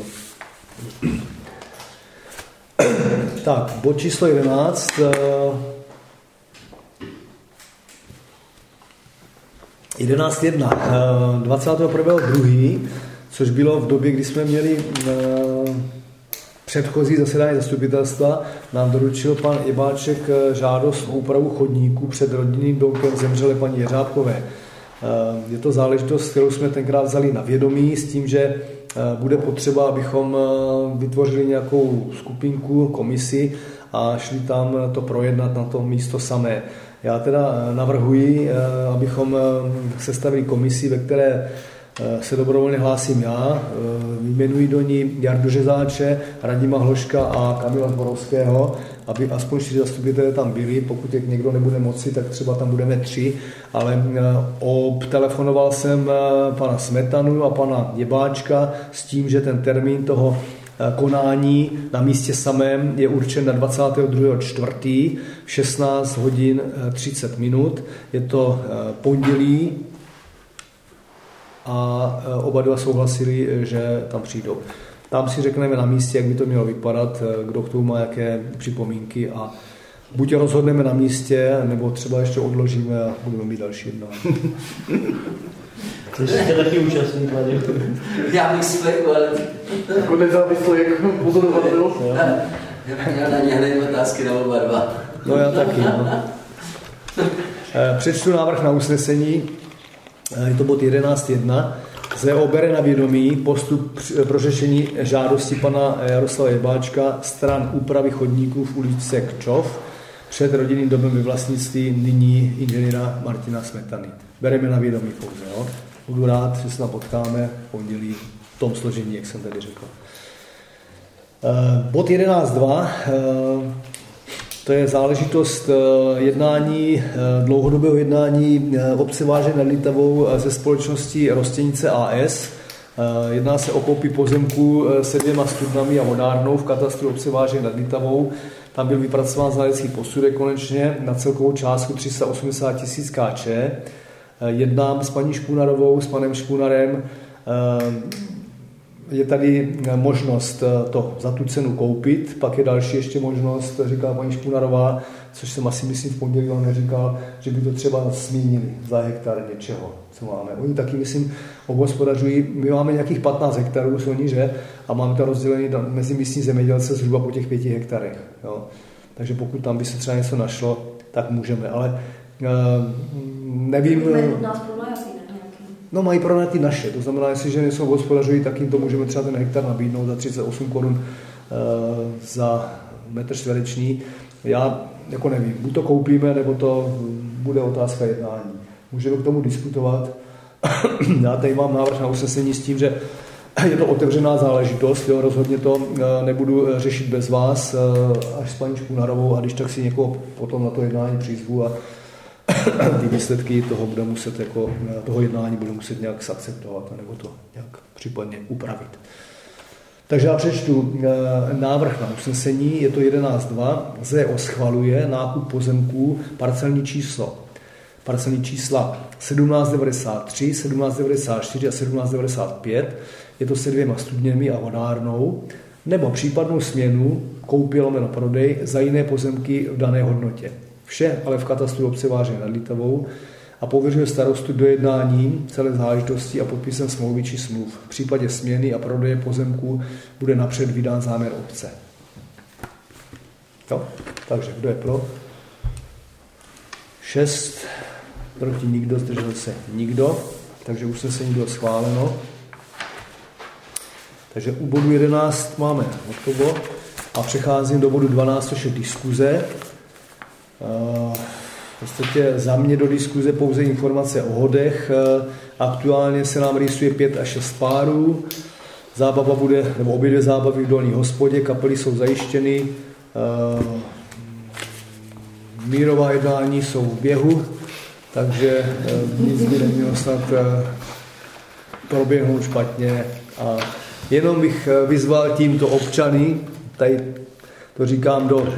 Tak, bod číslo jedenáct. jedenáct jedna. dvacátého prvního druhého což bylo v době, kdy jsme měli předchozí zasedání zastupitelstva, nám doručil pan Ibáček žádost o úpravu chodníků před rodinným domkem zemřelé paní Jeřábkové. Je to záležitost, kterou jsme tenkrát vzali na vědomí s tím, že bude potřeba, abychom vytvořili nějakou skupinku, komisi a šli tam to projednat na to místo samé. Já teda navrhuji, abychom sestavili komisi, ve které se dobrovolně hlásím já, jmenuji do ní Jardu Řezáče, Radima Hloška a Kamila Zborovského, aby aspoň čtyři zastupitelé tam byli. Pokud jak někdo nebude moci, tak třeba tam budeme tři, ale obtelefonoval jsem pana Smetanu a pana Jebáčka s tím, že ten termín toho konání na místě samém je určen na dvacátého druhého čtvrtého v šestnáct hodin třicet minut. Je to pondělí a oba dva souhlasili, že tam přijdou. Tam si řekneme na místě, jak by to mělo vypadat, kdo k tomu má jaké připomínky a buď rozhodneme na místě, nebo třeba ještě odložíme a budeme mít další jednání. Ty jsi taky účastník, Vaděk. Já bych spěchu, ale... Jako nezávislý, jak pozorovatel. Já na ně hledím otázky na oba dva. No já taky, no. Přečtu návrh na usnesení. Je to bod jedenáct jedna. Z E O bere na vědomí postup pro řešení žádosti pana Jaroslava Jebáčka stran úpravy chodníků v ulici Kčov před rodinným domem ve vlastnictví nyní inženýra Martina Smetany. Bereme na vědomí pouze. Jo? Budu rád, že se tam potkáme v pondělí v tom složení, jak jsem tady řekl. Bod jedenáct dva. To je záležitost jednání, dlouhodobého jednání obce Váže nad Litavou ze společnosti Rostěnice A S. Jedná se o koupi pozemku se dvěma studnami a vodárnou v katastru obce Váže nad Litavou. Tam byl vypracován znalecký posudek konečně na celkovou částku tři sta osmdesát tisíc Kč. Jednám s paní Špunarovou, s panem Špunarem. Je tady možnost to za tu cenu koupit, pak je další ještě možnost, říká paní Špunarová, což jsem asi myslím v pondělí vám neříkal, že by to třeba zmínili za hektar něčeho, co máme. Oni taky, myslím, obhospodařují, my máme nějakých patnáct hektarů, jsou oni, že? A máme to rozdělené mezi místní zemědělce zhruba po těch pěti hektarech. Jo? Takže pokud tam by se třeba něco našlo, tak můžeme, ale uh, nevím... No mají pronajatý naše, to znamená, jestliže něco hospodařují, tak jim to můžeme třeba ten hektar nabídnout za třicet osm korun uh, za metr čtvereční. Já jako nevím, buď to koupíme, nebo to bude otázka jednání. Můžeme k tomu diskutovat. Já tady mám návrh na usnesení s tím, že je to otevřená záležitost, jo, rozhodně to uh, nebudu řešit bez vás, uh, až s paní Špunarovou, a když tak si někoho potom na to jednání přizvu a ty výsledky toho bude muset jako, toho jednání bude muset nějak zakceptovat nebo to nějak případně upravit. Takže já přečtu návrh na usnesení, je to jedenáct dva. Z E O schvaluje nákup pozemků parcelní číslo. Parcelní čísla sedmnáct devadesát tři, sedmnáct devadesát čtyři a sedmnáct devadesát pět. Je to se dvěma studněmi a vodárnou. Nebo případnou směnu, koupě lomeno prodej za jiné pozemky v dané hodnotě. Vše ale v katastru obce Váže nad Litavou a pověřuje starostu dojednání celé záležitosti a podpisem smlouvy či smluv. V případě směny a prodeje pozemků bude napřed vydán záměr obce. Jo? Takže kdo je pro? Šest, proti nikdo, zdržel se nikdo, takže usnesení bylo schváleno. Takže u bodu jedenáct máme hotovo a přecházím do bodu dvanáct, což je diskuze. V podstatě za mě do diskuze pouze informace o hodech. Aktuálně se nám rýsuje pět až šest párů. Zábava bude, nebo obě dvě zábavy v Dolní hospodě, kapely jsou zajištěny. mírová jednání jsou v běhu, takže nic by nemělo snad proběhnout špatně. A jenom bych vyzval tímto občany, tady to říkám do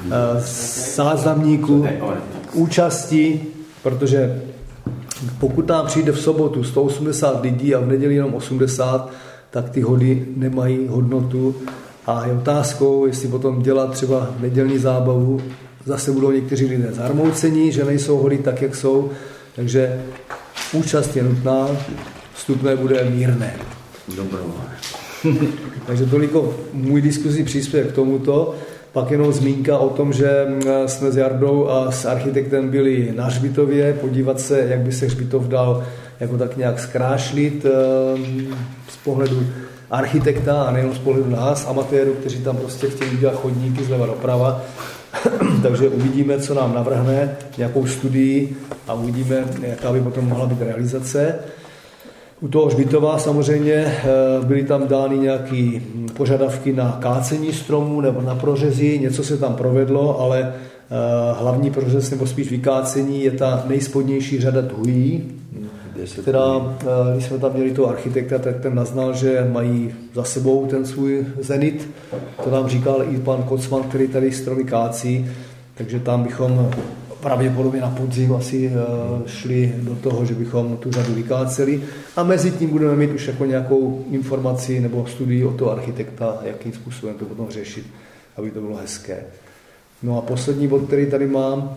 záznamníku, k účasti, protože pokud nám přijde v sobotu sto osmdesát lidí a v neděli jenom osmdesát, tak ty hody nemají hodnotu a je otázkou, jestli potom dělat třeba nedělní zábavu, zase budou někteří lidé zarmoucení, že nejsou hody tak, jak jsou, takže účast je nutná, vstupné bude mírné. Dobrovolně. Takže toliko můj diskuzní příspěvek k tomuto. Pak jenom zmínka o tom, že jsme s Jardou a s architektem byli na hřbitově, podívat se, jak by se hřbitov dal jako tak nějak zkrášlit z pohledu architekta a nejenom z pohledu nás, amatérů, kteří tam prostě chtějí dělat chodníky zleva doprava. Takže uvidíme, co nám navrhne, nějakou studii a uvidíme, jaká by potom mohla být realizace. U toho hřbitova samozřejmě byly tam dány nějaké požadavky na kácení stromů nebo na prořezy, něco se tam provedlo, ale hlavní prořez nebo spíš vykácení je ta nejspodnější řada tují, která, když jsme tam měli toho architekta, tak ten naznal, že mají za sebou ten svůj zenit. To nám říkal i pan Kocman, který tady stromy kácí, takže tam bychom pravděpodobně na podzim asi šli do toho, že bychom tu řadu vykáceli a mezi tím budeme mít už jako nějakou informaci nebo studii od toho architekta, jakým způsobem to potom řešit, aby to bylo hezké. No a poslední bod, který tady mám,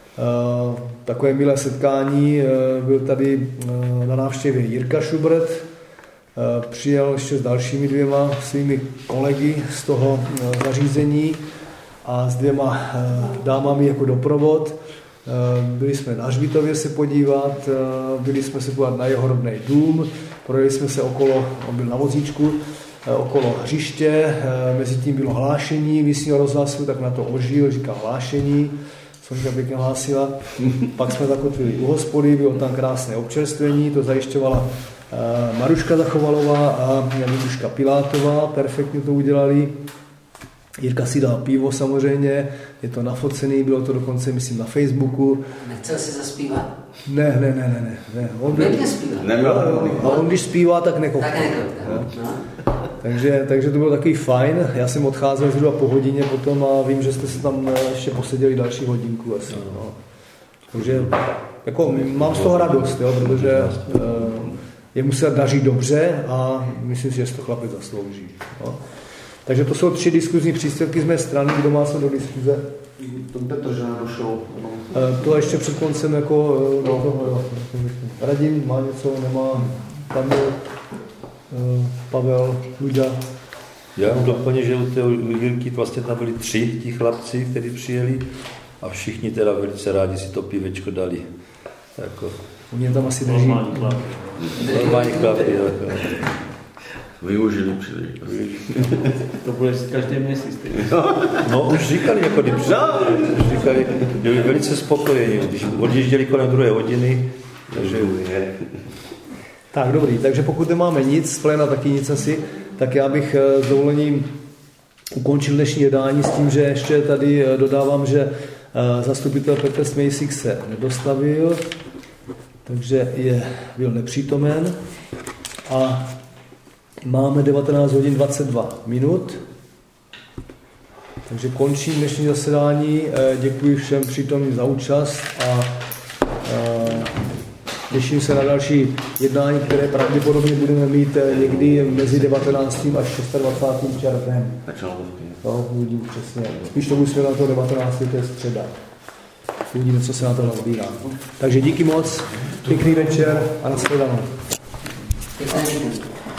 takové milé setkání, byl tady na návštěvě Jirka Schubert, přijel ještě s dalšími dvěma svými kolegy z toho zařízení a s dvěma dámami jako doprovod. Byli jsme na hřbitově se podívat, byli jsme se podívat na jeho rodný dům, projeli jsme se okolo, on byl na vozíčku, okolo hřiště, mezi tím bylo hlášení místního rozhlasu, tak na to ožil, říkal hlášení, Sonka pěkně hlásila. Pak jsme zakotvili u hospody, bylo tam krásné občerstvení, to zajišťovala Maruška Zachovalová a Januška Pilátová, perfektně to udělali. Jirka si dal pivo samozřejmě, je to nafocený, bylo to dokonce, myslím, na Facebooku. Nechcel si zaspívat? Ne, ne, ne, ne. ne. On, Pěkně zpívá. A on když zpívá, tak nekouká. Tak nekouká. No. Takže, takže to bylo takový fajn. Já jsem odcházel zhruba po hodině potom a vím, že jste se tam ještě poseděli další hodinku asi. No. Takže jako, mám z toho radost, jo, protože uh, jemu se daří dobře a myslím si, že si to chlapec zaslouží. No. Takže to jsou tři diskuzní příspěvky z mé strany. Kdo má se do diskuze? To Petr, že nedošel. To ještě před koncem jako no. toho, Radim má něco, nemá, tam je Pavel, Luďa. Já mám doplně, že u té Jirky vlastně tam byli tři ti chlapci, kteří přijeli a všichni teda velice rádi si to pivečko dali. Jako, u mě tam asi drží. Normální chlapy. Normální chlapy, Využili příležitost. To bude každý měsíc. No už říkali, jako když už říkali, že byli velice spokojení, když odjížděli kolem druhé hodiny, takže tak dobrý, takže pokud nemáme nic, z pléna taky nic asi, tak já bych s dovolením ukončil dnešní jednání s tím, že ještě tady dodávám, že zastupitel Petr Smejsík se nedostavil, takže je, byl nepřítomen a máme devatenáct hodin dvacet dva minut, takže končím dnešní zasedání. Děkuji všem přítomným za účast a těším se na další jednání, které pravděpodobně budeme mít někdy mezi devatenáctým až dvacátým šestým červnem. No, uvidím přesně. Spíš to bude na to devatenáctého to je středa. Uvidíme, co se na to nazbírá. Takže díky moc, pěkný večer a nashledanou.